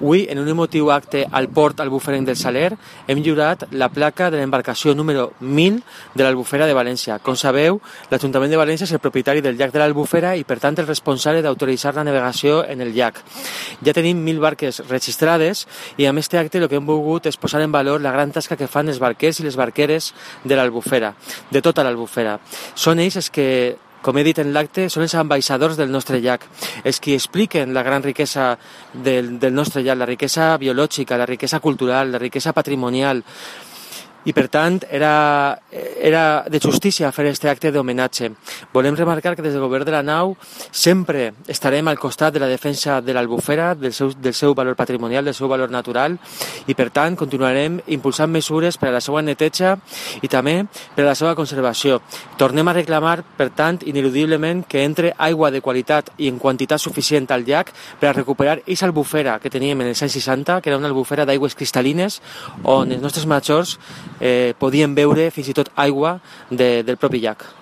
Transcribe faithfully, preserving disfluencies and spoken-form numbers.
Avui, en un emotiu acte al port albuferenc del Saler, hem lliurat la placa de l'embarcació número mil de l'Albufera de València. Com sabeu, l'Ajuntament de València és el propietari del llac de l'Albufera i, per tant, el responsable d'autoritzar la navegació en el llac. Ja tenim mil barques registrades i amb aquest acte el que hem volgut és posar en valor la gran tasca que fan els barquers i les barqueres de l'Albufera, de tota l'Albufera. Són ells els que, com he dit en l'acte, són els ambaixadors del nostre llac, els que expliquen la gran riquesa del, del nostre llac, la riquesa biològica, la riquesa cultural, la riquesa patrimonial. I, per tant, era, era de justícia fer aquest acte d'homenatge. Volem remarcar que des del govern de la nau sempre estarem al costat de la defensa de l'Albufera, del seu, del seu valor patrimonial, del seu valor natural, i, per tant, continuarem impulsant mesures per a la seva neteja i també per a la seva conservació. Tornem a reclamar, per tant, ineludiblement que entre aigua de qualitat i en quantitat suficient al llac per a recuperar aquesta albufera que teníem en els anys seixanta, que era una albufera d'aigües cristal·lines, on els nostres majors Eh, podien beure fins i tot aigua de, del propi llac.